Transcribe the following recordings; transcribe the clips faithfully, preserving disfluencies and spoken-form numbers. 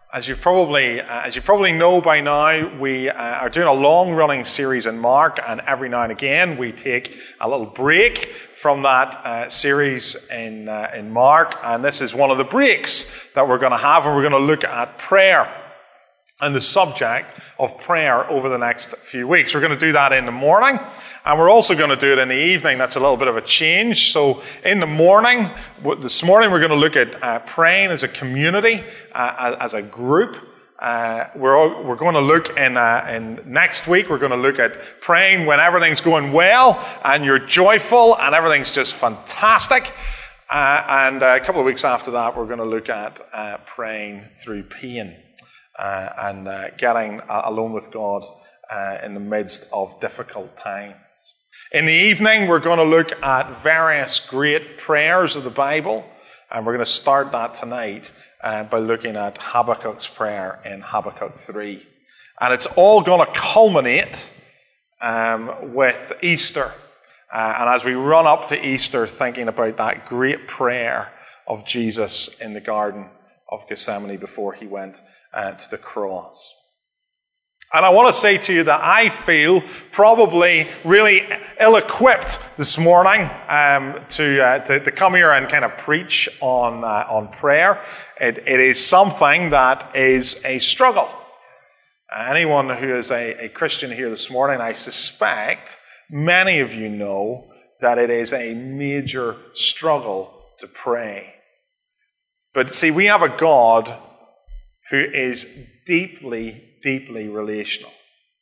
As you probably, uh, as you probably know by now, we uh, are doing a long-running series in Mark, and every now and again we take a little break from that uh, series in uh, in Mark, and this is one of the breaks that we're going to have, and we're going to look at prayer and the subject of prayer over the next few weeks. We're going to do that in the morning, and we're also going to do it in the evening. That's a little bit of a change. So in the morning, this morning we're going to look at uh, praying as a community, uh, as a group. Uh, we're all, we're going to look in, uh, in next week, we're going to look at praying when everything's going well and you're joyful and everything's just fantastic. Uh, and a couple of weeks after that, we're going to look at uh, praying through pain. Uh, and uh, getting uh, alone with God uh, in the midst of difficult times. In the evening, we're going to look at various great prayers of the Bible, and we're going to start that tonight uh, by looking at Habakkuk's prayer in Habakkuk three. And it's all going to culminate um, with Easter. Uh, and as we run up to Easter, thinking about that great prayer of Jesus in the Garden of Gethsemane before he went Uh, to the cross. And I want to say to you that I feel probably really ill-equipped this morning um, to, uh, to to come here and kind of preach on uh, on prayer. It, it is something that is a struggle. Anyone who is a, a Christian here this morning, I suspect many of you know that it is a major struggle to pray. But see, we have a God who is deeply, deeply relational.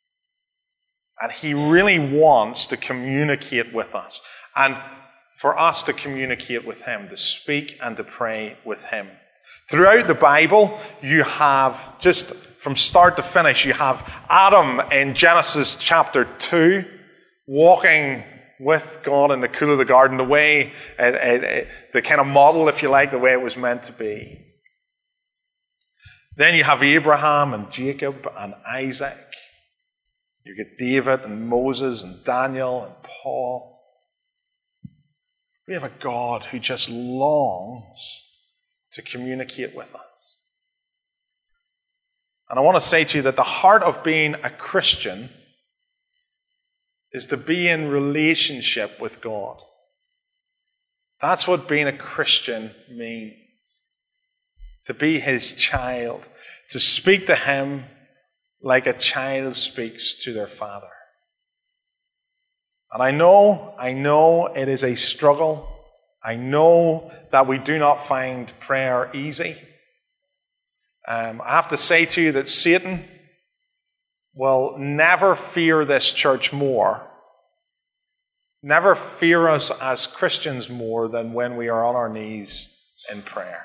And he really wants to communicate with us. And for us to communicate with him, to speak and to pray with him. Throughout the Bible, you have, just from start to finish, you have Adam in Genesis chapter two, walking with God in the cool of the garden, the way, uh, uh, the kind of model, if you like, the way it was meant to be. Then you have Abraham and Jacob and Isaac. You get David and Moses and Daniel and Paul. We have a God who just longs to communicate with us. And I want to say to you that the heart of being a Christian is to be in relationship with God. That's what being a Christian means. To be his child, to speak to him like a child speaks to their father. And I know, I know it is a struggle. I know that we do not find prayer easy. Um, I have to say to you that Satan will never fear this church more, never fear us as Christians more than when we are on our knees in prayer.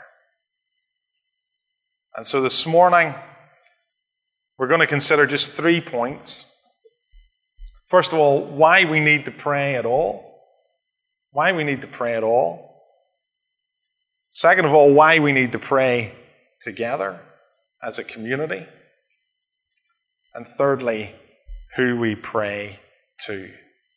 And so this morning, we're going to consider just three points. First of all, why we need to pray at all. Why we need to pray at all. Second of all, why we need to pray together as a community. And thirdly, who we pray to.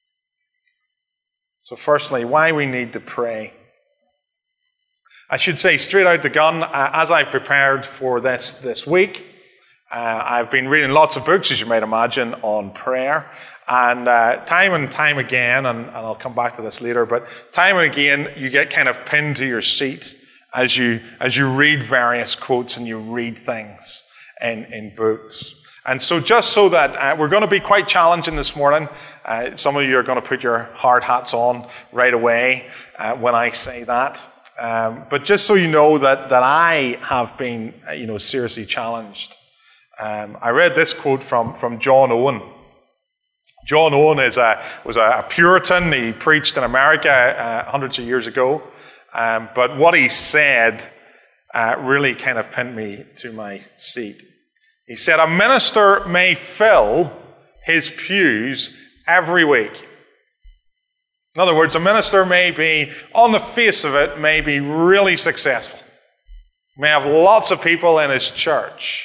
So firstly, why we need to pray. I should say straight out the gun, uh, as I've prepared for this this week, uh, I've been reading lots of books, as you might imagine, on prayer. And uh, time and time again, and, and I'll come back to this later, but time and again, you get kind of pinned to your seat as you as you read various quotes and you read things in, in books. And so just so that uh, we're going to be quite challenging this morning, uh, some of you are going to put your hard hats on right away uh, when I say that. Um, but just so you know that, that I have been, you know, seriously challenged. Um, I read this quote from, from John Owen. John Owen is a, was a Puritan. He preached in America uh, hundreds of years ago. Um, but what he said uh, really kind of pinned me to my seat. He said, "A minister may fill his pews every week." In other words, a minister may be, on the face of it, may be really successful. May have lots of people in his church.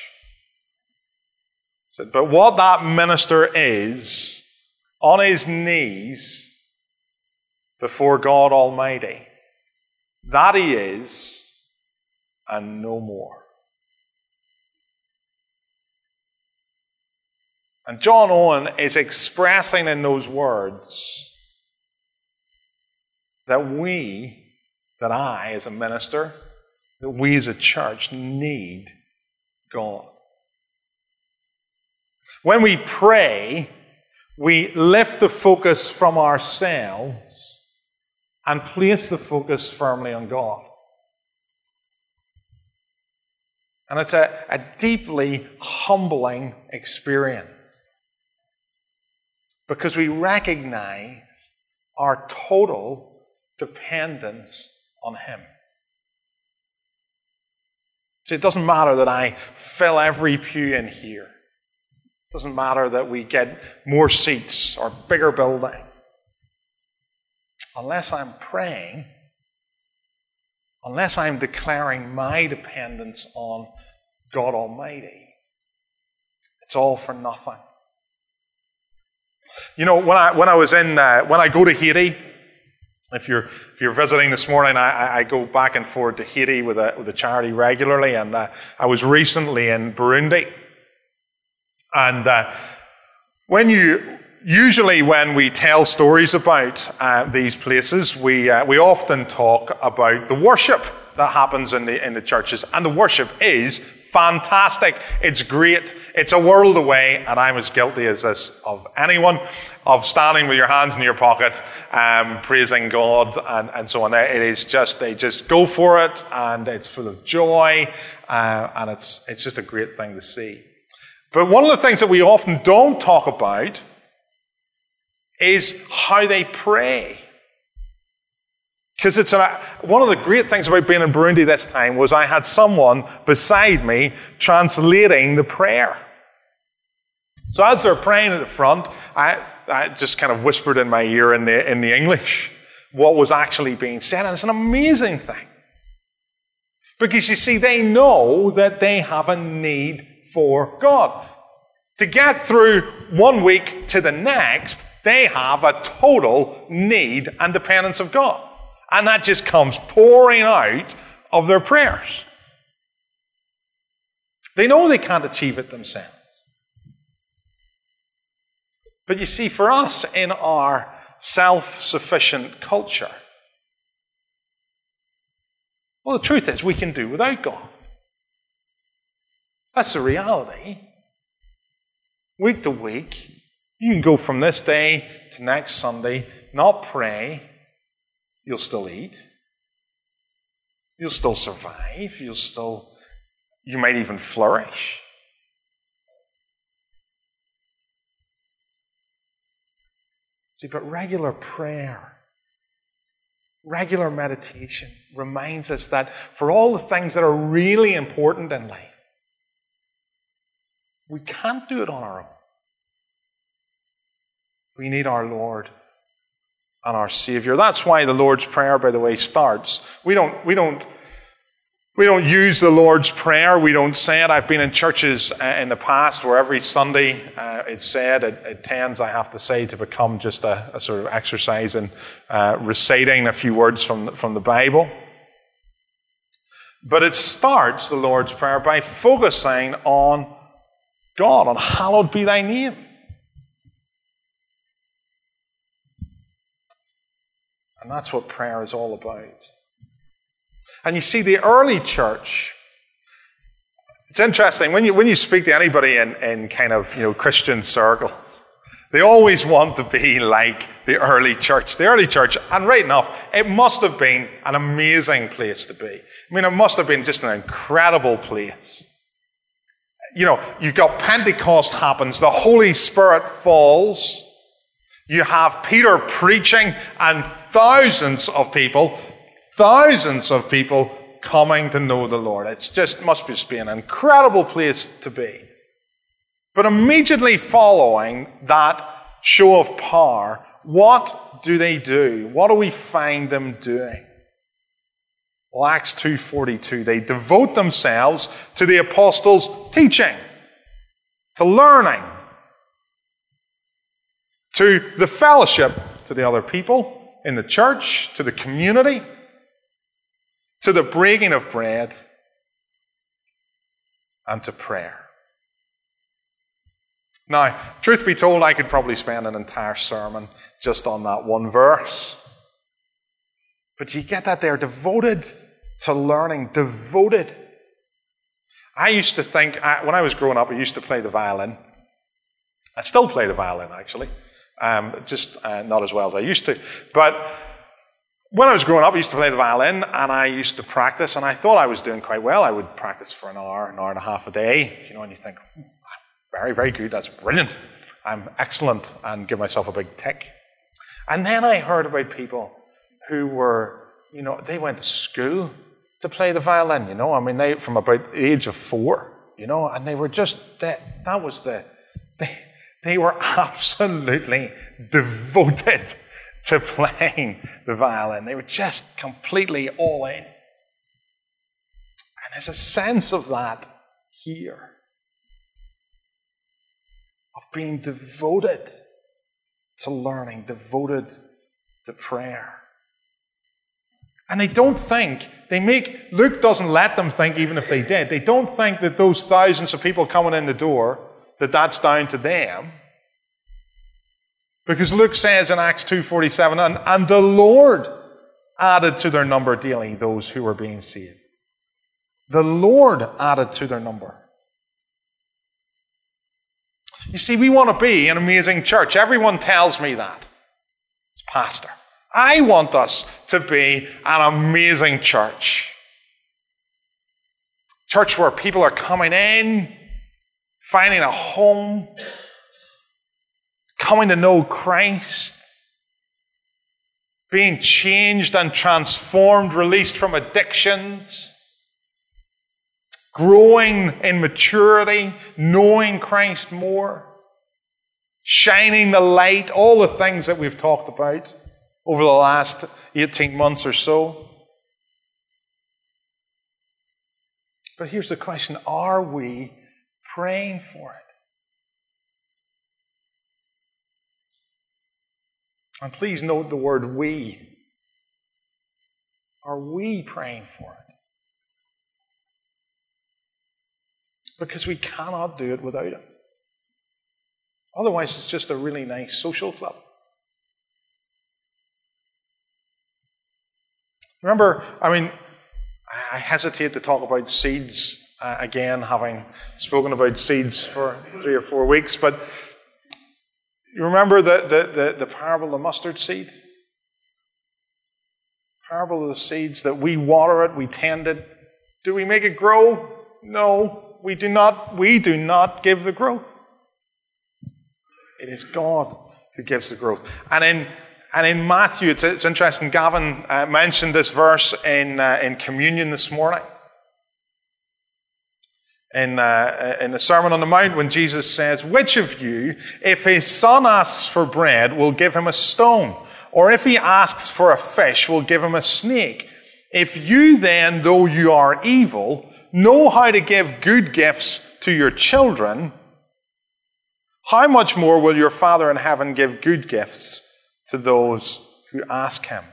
But what that minister is, on his knees before God Almighty, that he is, and no more. And John Owen is expressing in those words that we, that I as a minister, that we as a church need God. When we pray, we lift the focus from ourselves and place the focus firmly on God. And it's a, a deeply humbling experience because we recognize our total dependence on Him. So it doesn't matter that I fill every pew in here. It doesn't matter that we get more seats or bigger building. Unless I'm praying, unless I'm declaring my dependence on God Almighty, it's all for nothing. You know, when I when I was in uh, when I go to Haiti, if you're if you're visiting this morning, I, I go back and forth to Haiti with a with a charity regularly, and uh, I was recently in Burundi, and uh, when you usually when we tell stories about uh, these places, we uh, we often talk about the worship that happens in the in the churches, and the worship is fantastic. It's great. It's a world away, and I'm as guilty as this of anyone of standing with your hands in your pocket, um, praising God, and, and so on. It is just they just go for it, and it's full of joy, uh, and it's it's just a great thing to see. But one of the things that we often don't talk about is how they pray. Because it's a, one of the great things about being in Burundi this time was I had someone beside me translating the prayer. So as they're praying at the front, I, I just kind of whispered in my ear in the, in the English what was actually being said. And it's an amazing thing. Because you see, they know that they have a need for God. To get through one week to the next, they have a total need and dependence of God. And that just comes pouring out of their prayers. They know they can't achieve it themselves. But you see, for us in our self-sufficient culture, well, the truth is we can do without God. That's the reality. Week to week, you can go from this day to next Sunday, not pray. You'll still eat. You'll still survive. You'll still, you might even flourish. See, but regular prayer, regular meditation reminds us that for all the things that are really important in life, we can't do it on our own. We need our Lord and our Savior. That's why the Lord's Prayer, by the way, starts. We don't, we don't, we don't use the Lord's Prayer. We don't say it. I've been in churches uh, in the past where every Sunday uh, it's said. It, it tends, I have to say, to become just a, a sort of exercise in uh, reciting a few words from the, from the Bible. But it starts, the Lord's Prayer, by focusing on God, on hallowed be thy name. And that's what prayer is all about. And you see, the early church, it's interesting, when you when you speak to anybody in, in kind of, you know, Christian circles, they always want to be like the early church. The early church, and right enough, it must have been an amazing place to be. I mean, it must have been just an incredible place. You know, you've got Pentecost happens, the Holy Spirit falls, you have Peter preaching, and thousands of people, thousands of people coming to know the Lord. It's just, must just be an incredible place to be. But immediately following that show of power, what do they do? What do we find them doing? Well, Acts two forty-two, they devote themselves to the apostles' teaching, to learning, to the fellowship, to the other people in the church, to the community, to the breaking of bread, and to prayer. Now, truth be told, I could probably spend an entire sermon just on that one verse. But you get that they're devoted to learning, devoted. I used to think, when I was growing up, I used to play the violin. I still play the violin, actually. Um, just uh, not as well as I used to. But when I was growing up, I used to play the violin, and I used to practice, and I thought I was doing quite well. I would practice for an hour, an hour and a half a day, you know, and you think, very, very good, that's brilliant. I'm excellent, and give myself a big tick. And then I heard about people who were, you know, they went to school to play the violin, you know. I mean, they from about the age of four, you know, and they were just, that, that was the, they, they were absolutely devoted to playing the violin. They were just completely all in. And there's a sense of that here, of being devoted to learning, devoted to prayer. And they don't think, they make, Luke doesn't let them think, even if they did, they don't think that those thousands of people coming in the door, that that's down to them. Because Luke says in Acts two forty-seven, and, and the Lord added to their number daily those who were being saved. The Lord added to their number. You see, we want to be an amazing church. Everyone tells me that. It's pastor. I want us to be an amazing church. Church where people are coming in, finding a home, coming to know Christ, being changed and transformed, released from addictions, growing in maturity, knowing Christ more, shining the light, all the things that we've talked about over the last eighteen months or so. But here's the question, are we praying for it? And please note the word we. Are we praying for it? Because we cannot do it without it. Otherwise, it's just a really nice social club. Remember, I mean, I hesitate to talk about seeds uh, again, having spoken about seeds for three or four weeks, but you remember the, the, the, the parable of the mustard seed? Parable of the seeds that we water it, we tend it. Do we make it grow? No, we do not. We do not give the growth. It is God who gives the growth. And in and in Matthew, it's, it's interesting. Gavin uh, mentioned this verse in uh, in communion this morning. In, uh, in the Sermon on the Mount, when Jesus says, which of you, if his son asks for bread, will give him a stone? Or if he asks for a fish, will give him a snake? If you then, though you are evil, know how to give good gifts to your children, how much more will your Father in heaven give good gifts to those who ask him?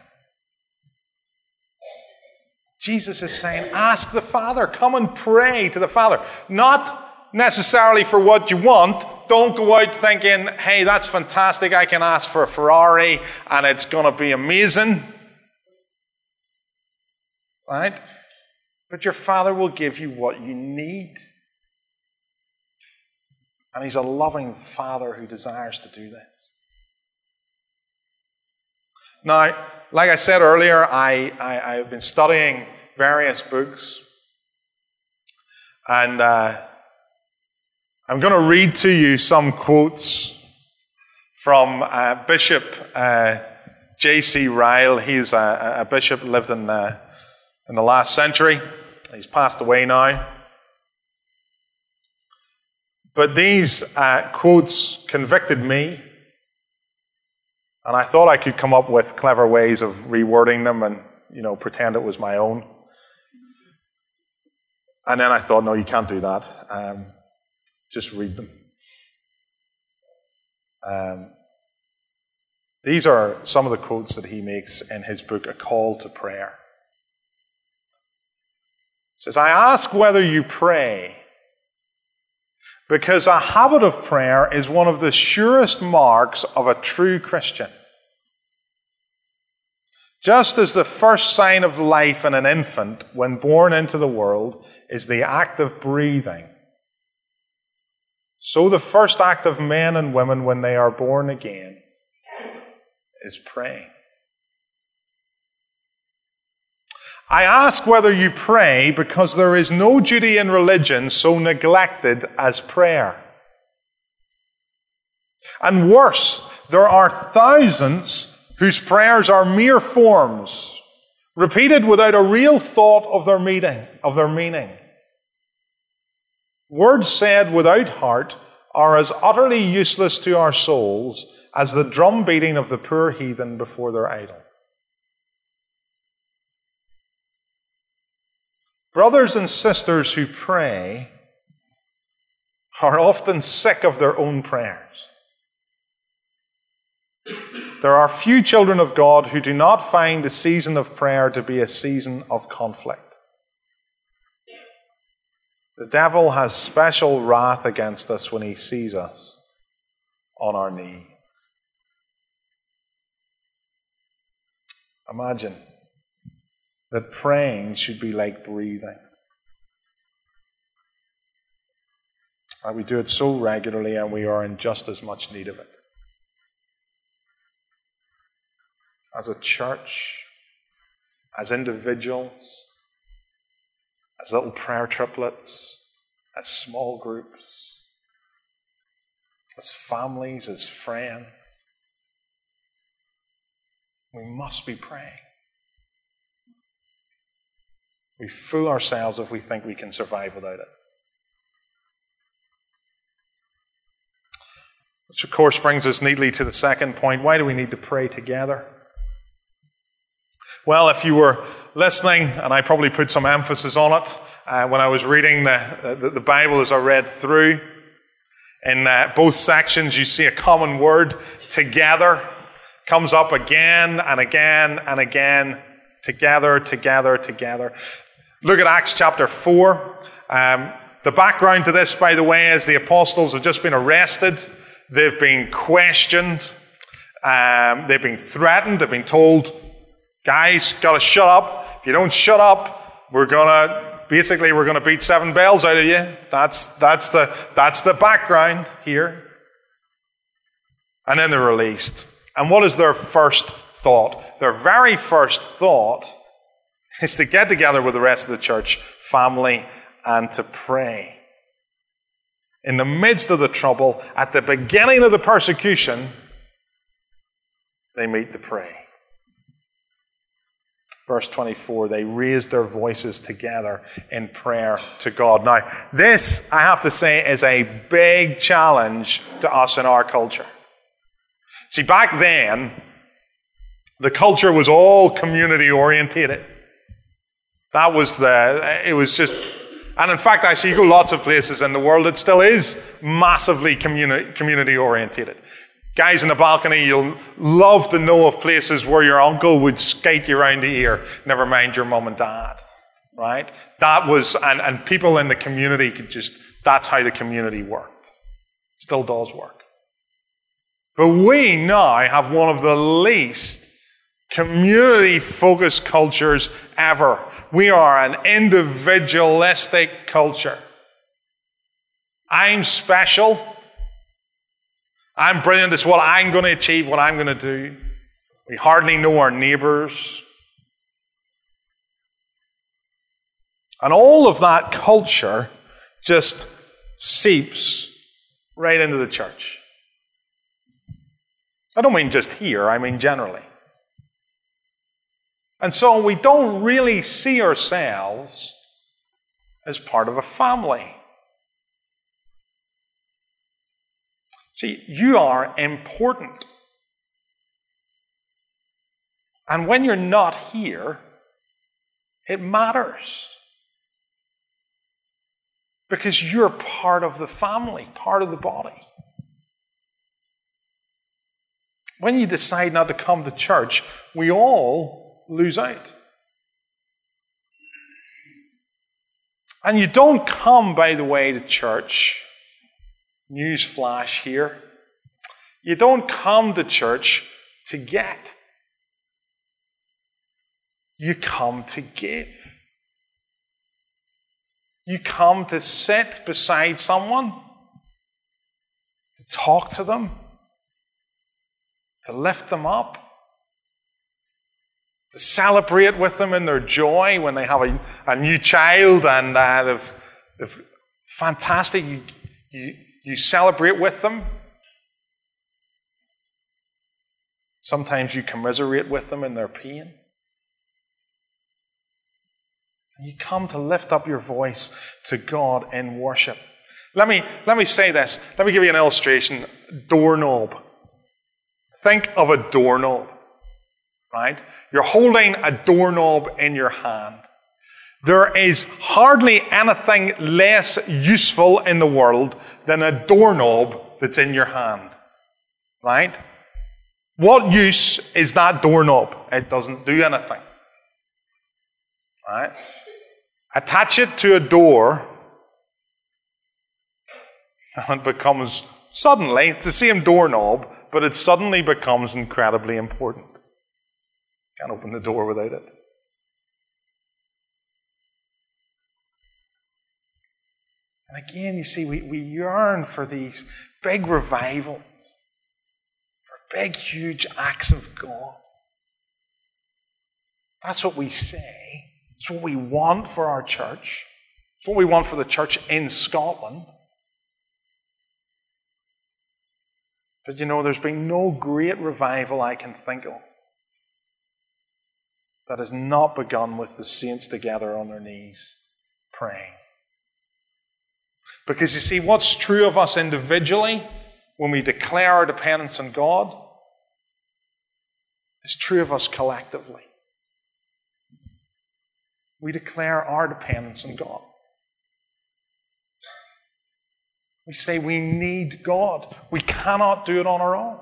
Jesus is saying, ask the Father. Come and pray to the Father. Not necessarily for what you want. Don't go out thinking, hey, that's fantastic. I can ask for a Ferrari and it's going to be amazing. Right? But your Father will give you what you need. And he's a loving Father who desires to do this. Now, like I said earlier, I, I, I've been studying various books. And uh, I'm going to read to you some quotes from uh, Bishop uh, J C Ryle. He's a, a bishop, lived in, uh, in the last century. He's passed away now. But these uh, quotes convicted me. And I thought I could come up with clever ways of rewording them and, you know, pretend it was my own. And then I thought, no, you can't do that. Um, just read them. Um, these are some of the quotes that he makes in his book, A Call to Prayer. It says, I ask whether you pray Because a habit of prayer is one of the surest marks of a true Christian. Just as the first sign of life in an infant when born into the world is the act of breathing, so the first act of men and women when they are born again is praying. I ask whether you pray because there is no duty in religion so neglected as prayer. And worse, there are thousands whose prayers are mere forms, repeated without a real thought of their meaning, of their meaning. Words said without heart are as utterly useless to our souls as the drum beating of the poor heathen before their idol. Brothers and sisters who pray are often sick of their own prayers. There are few children of God who do not find the season of prayer to be a season of conflict. The devil has special wrath against us when he sees us on our knees. Imagine that praying should be like breathing. And we do it so regularly, and we are in just as much need of it. As a church, as individuals, as little prayer triplets, as small groups, as families, as friends, we must be praying. We fool ourselves if we think we can survive without it. Which, of course, brings us neatly to the second point. Why do we need to pray together? Well, if you were listening, and I probably put some emphasis on it uh, when I was reading the, the, the Bible as I read through, in uh, both sections you see a common word, together, comes up again and again and again, together, together, together. Look at Acts chapter four. Um, the background to this, by the way, is the apostles have just been arrested. They've been questioned. Um, they've been threatened. They've been told, guys, got to shut up. If you don't shut up, we're gonna basically we're gonna beat seven bells out of you. That's that's the that's the background here. And then they're released. And what is their first thought? Their very first thought is to get together with the rest of the church family and to pray. In the midst of the trouble, at the beginning of the persecution, they meet to pray. Verse twenty-four, they raised their voices together in prayer to God. Now, this, I have to say, is a big challenge to us in our culture. See, back then, the culture was all community orientated. That was the, it was just, and in fact, I see you go lots of places in the world, it still is massively communi- community orientated. Guys in the balcony, you'll love to know of places where your uncle would skate you around the ear, never mind your mum and dad, right? That was, and, and people in the community could just, that's how the community worked. Still does work. But we now have one of the least community-focused cultures ever. We are an individualistic culture. I'm special. I'm brilliant. It's what I'm going to achieve, what I'm going to do. We hardly know our neighbors. And all of that culture just seeps right into the church. I don't mean just here, I mean generally. And so we don't really see ourselves as part of a family. See, you are important. And when you're not here, it matters. Because you're part of the family, part of the body. When you decide not to come to church, we all lose out. And you don't come, by the way, to church news flash here. You don't come to church to get. You come to give. You come to sit beside someone, to talk to them, to lift them up, to celebrate with them in their joy when they have a, a new child and uh, they've, they've fantastic. You, you, you celebrate with them. Sometimes you commiserate with them in their pain. And you come to lift up your voice to God in worship. Let me, let me say this. Let me give you an illustration. Doorknob. Think of a doorknob, right? You're holding a doorknob in your hand. There is hardly anything less useful in the world than a doorknob that's in your hand, right? What use is that doorknob? It doesn't do anything, right? Attach it to a door and it becomes suddenly, it's the same doorknob, but it suddenly becomes incredibly important. Can't open the door without it. And again, you see, we, we yearn for these big revivals, for big, huge acts of God. That's what we say. It's what we want for our church. It's what we want for the church in Scotland. But you know, there's been no great revival I can think of that has not begun with the saints together on their knees praying. Because you see, what's true of us individually when we declare our dependence on God is true of us collectively. We declare our dependence on God. We say we need God. We cannot do it on our own.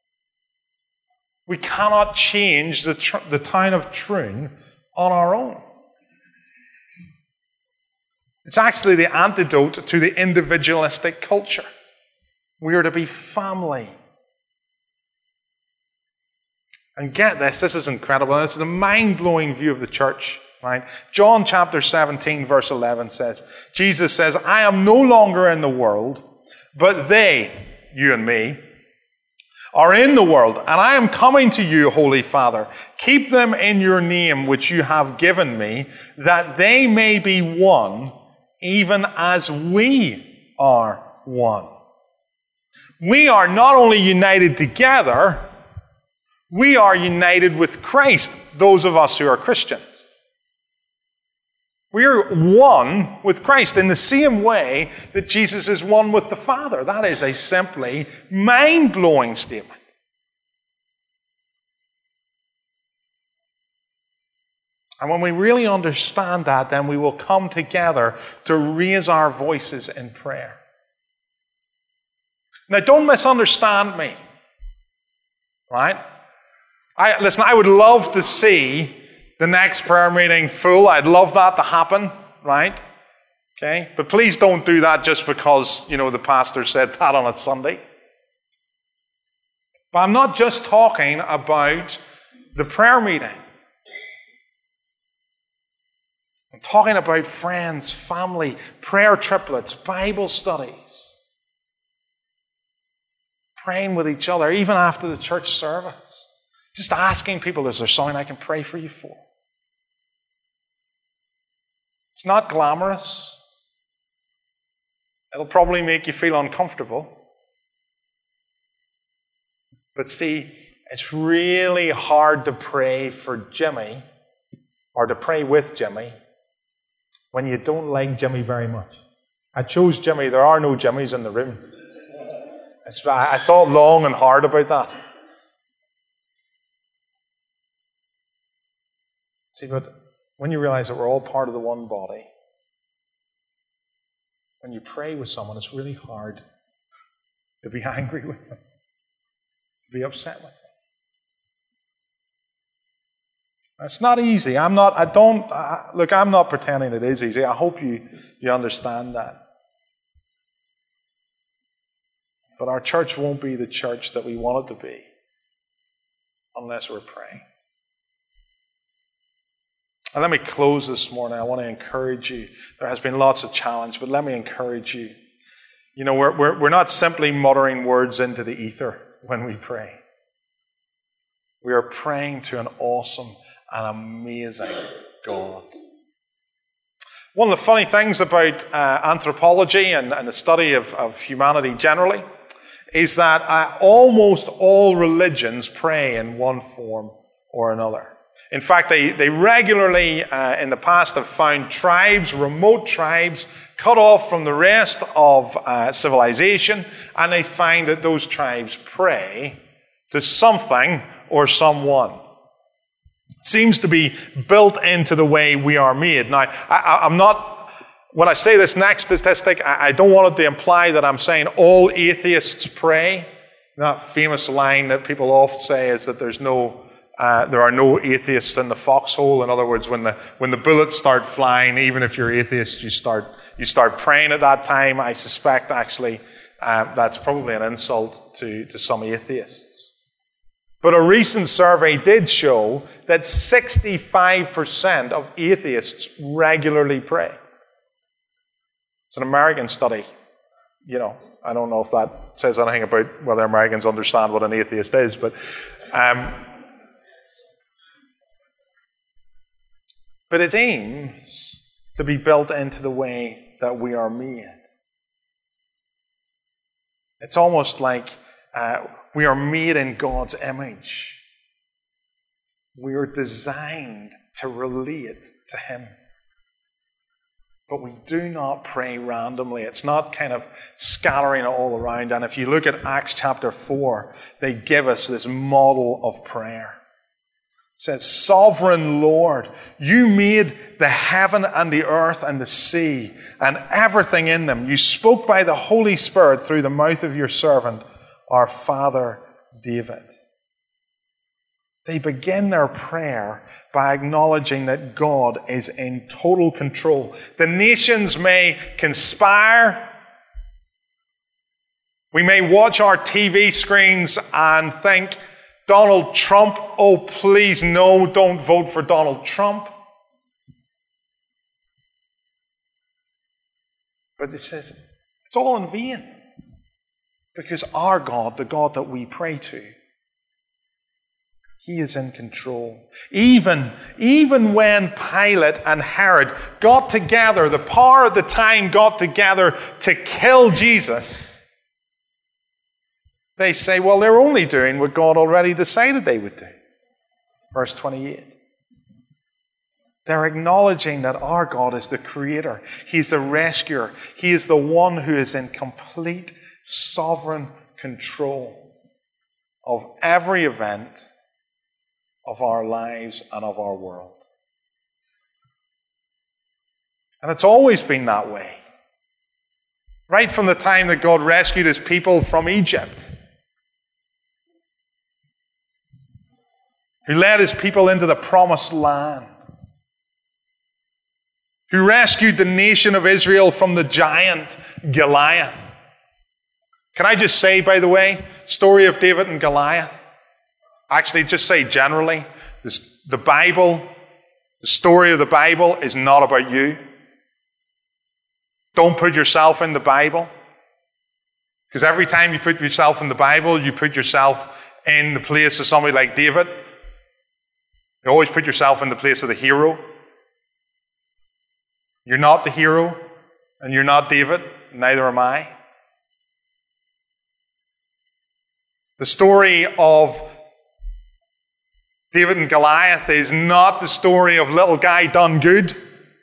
We cannot change the, tr- the town of Troon on our own. It's actually the antidote to the individualistic culture. We are to be family. And get this, this is incredible. It's a mind-blowing view of the church. Right? John chapter seventeen verse eleven says, Jesus says, I am no longer in the world, but they, you and me, are in the world, and I am coming to you, Holy Father. Keep them in your name which you have given me, that they may be one, even as we are one. We are not only united together, we are united with Christ, those of us who are Christians. We are one with Christ in the same way that Jesus is one with the Father. That is a simply mind-blowing statement. And when we really understand that, then we will come together to raise our voices in prayer. Now, don't misunderstand me. Right? I, listen, I would love to see the next prayer meeting full. I'd love that to happen, right? Okay? But please don't do that just because, you know, the pastor said that on a Sunday. But I'm not just talking about the prayer meeting. I'm talking about friends, family, prayer triplets, Bible studies. Praying with each other, even after the church service. Just asking people, is there something I can pray for you for? It's not glamorous. It'll probably make you feel uncomfortable. But see, it's really hard to pray for Jimmy or to pray with Jimmy when you don't like Jimmy very much. I chose Jimmy. There are no Jimmys in the room. It's, I thought long and hard about that. See, but when you realize that we're all part of the one body, when you pray with someone, it's really hard to be angry with them, to be upset with them. It's not easy. I'm not, I don't, I, look, I'm not pretending it is easy. I hope you, you understand that. But our church won't be the church that we want it to be unless we're praying. And let me close this morning. I want to encourage you. There has been lots of challenge, but let me encourage you. You know, we're, we're, we're not simply muttering words into the ether when we pray. We are praying to an awesome and amazing God. One of the funny things about uh, anthropology and, and the study of, of humanity generally is that uh, almost all religions pray in one form or another. In fact, they, they regularly, uh, in the past, have found tribes, remote tribes, cut off from the rest of uh, civilization, and they find that those tribes pray to something or someone. It seems to be built into the way we are made. Now, I, I'm not, when I say this next statistic, I, I don't want it to imply that I'm saying all atheists pray. That famous line that people often say is that there's no Uh, there are no atheists in the foxhole. In other words, when the when the bullets start flying, even if you're atheist, you start you start praying at that time. I suspect actually uh, that's probably an insult to, to some atheists. But a recent survey did show that sixty-five percent of atheists regularly pray. It's an American study. You know, I don't know if that says anything about whether Americans understand what an atheist is, but. Um, But it aims to be built into the way that we are made. It's almost like uh, we are made in God's image. We are designed to relate to Him. But we do not pray randomly. It's not kind of scattering it all around. And if you look at Acts chapter four, they give us this model of prayer. It says, Sovereign Lord, you made the heaven and the earth and the sea and everything in them. You spoke by the Holy Spirit through the mouth of your servant, our father David. They begin their prayer by acknowledging that God is in total control. The nations may conspire. We may watch our T V screens and think, Donald Trump, oh please no, don't vote for Donald Trump. But it says it's all in vain. Because our God, the God that we pray to, He is in control. Even, even when Pilate and Herod got together, the power at the time got together to kill Jesus, they say, well, they're only doing what God already decided they would do. Verse twenty-eight. They're acknowledging that our God is the creator. He's the rescuer. He is the one who is in complete sovereign control of every event of our lives and of our world. And it's always been that way. Right from the time that God rescued His people from Egypt, who led His people into the promised land, who rescued the nation of Israel from the giant Goliath. Can I just say, by the way, story of David and Goliath? Actually, just say generally, this, the Bible, the story of the Bible is not about you. Don't put yourself in the Bible. Because every time you put yourself in the Bible, you put yourself in the place of somebody like David. You always put yourself in the place of the hero. You're not the hero, and you're not David, neither am I. The story of David and Goliath is not the story of little guy done good.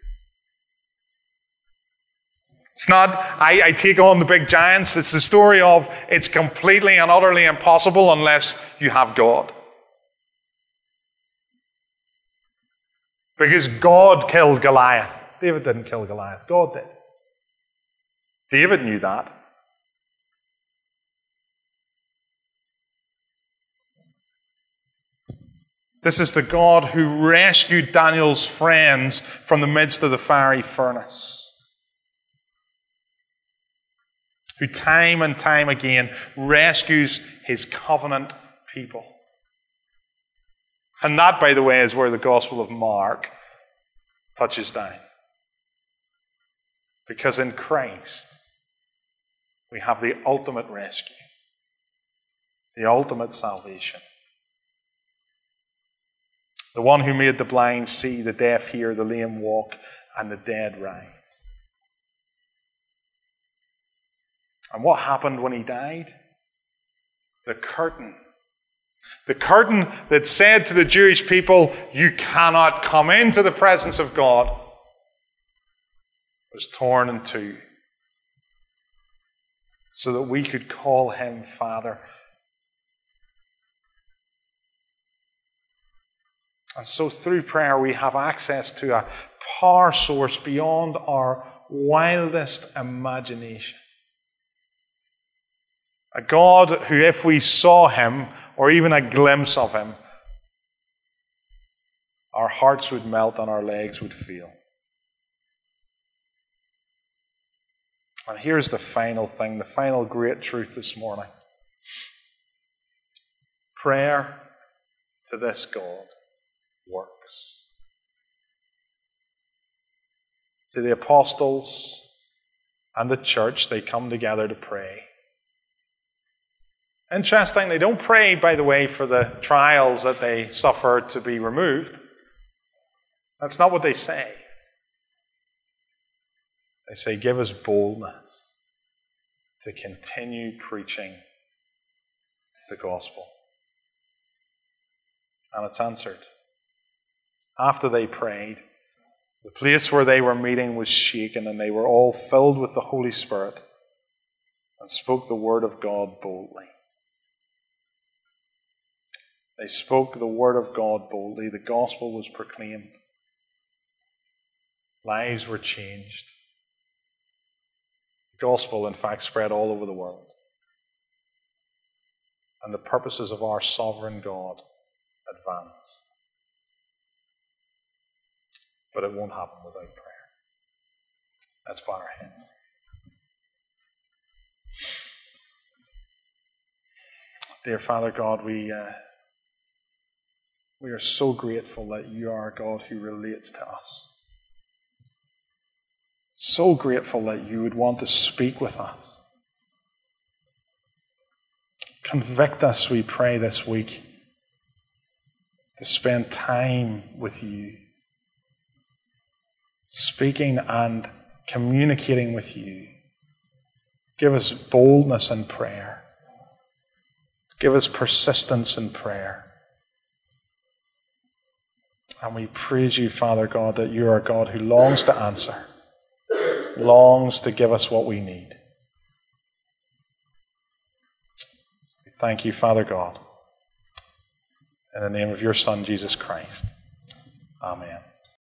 It's not, I, I take on the big giants. It's the story of it's completely and utterly impossible unless you have God. Because God killed Goliath. David didn't kill Goliath. God did. David knew that. This is the God who rescued Daniel's friends from the midst of the fiery furnace. who time and time again rescues his covenant people. And that, by the way, is where the Gospel of Mark touches down. Because in Christ, we have the ultimate rescue, the ultimate salvation. The one who made the blind see, the deaf hear, the lame walk, and the dead rise. And what happened when he died? The curtain. The curtain that said to the Jewish people, you cannot come into the presence of God, was torn in two, so that we could call him Father. And so through prayer we have access to a power source beyond our wildest imagination. A God who, if we saw him, or even a glimpse of him, our hearts would melt and our legs would fail. And here's the final thing, the final great truth this morning. Prayer to this God works. See, the apostles and the church, they come together to pray. Interesting, they don't pray, by the way, for the trials that they suffer to be removed. That's not what they say. They say, give us boldness to continue preaching the gospel. And it's answered. After they prayed, the place where they were meeting was shaken, and they were all filled with the Holy Spirit and spoke the word of God boldly. They spoke the word of God boldly. The gospel was proclaimed. Lives were changed. The gospel, in fact, spread all over the world. And the purposes of our sovereign God advanced. But it won't happen without prayer. Let's bow our heads. Dear Father God, we uh, we are so grateful that you are a God who relates to us. So grateful that you would want to speak with us. Convict us, we pray, this week to spend time with you, speaking and communicating with you. Give us boldness in prayer. Give us persistence in prayer. And we praise you, Father God, that you are a God who longs to answer, longs to give us what we need. We thank you, Father God, in the name of your Son, Jesus Christ. Amen.